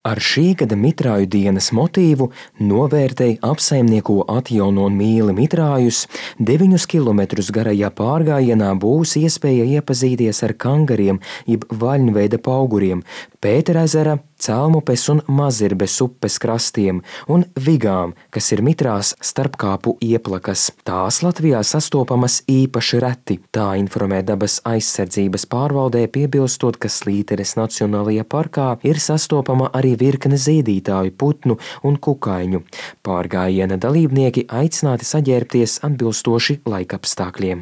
Ar šī gada mitrāju dienas motīvu novērtēj, apsaimnieko, atjauno un mīli mitrājus. 9 kilometrus garajā pārgājienā būs iespēja iepazīties ar kangariem, jeb vaļņveida pauguriem, Pēterezera, Celmupes un Mazirbes upes krastiem un vigām, kas ir mitrās starpkāpu ieplakas. Tās Latvijā sastopamas īpaši reti, tā informē Dabas aizsardzības pārvaldē, piebilstot, ka Slīteres Nacionālajā parkā ir sastopama arī virkne zīdītāju, putnu un kukaiņu. Pārgājiena dalībnieki aicināti saģērbties atbilstoši laikapstākļiem.